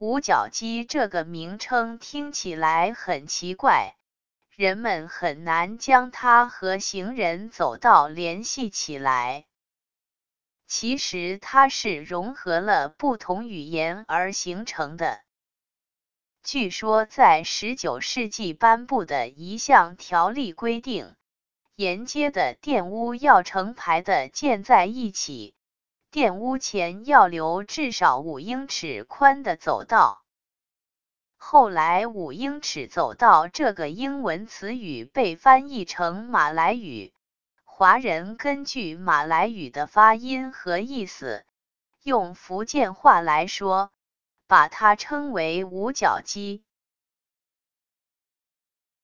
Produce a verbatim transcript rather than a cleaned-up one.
五角鸡这个名称听起来很奇怪，人们很难将它和行人走道联系起来。其实它是融合了不同语言而形成的。据说在十九世纪颁布的一项条例规定，沿街的店屋要成排的建在一起，店屋前要留至少五英尺宽的走道。后来五英尺走道这个英文词语被翻译成马来语，华人根据马来语的发音和意思，用福建话来说，把它称为五角鸡。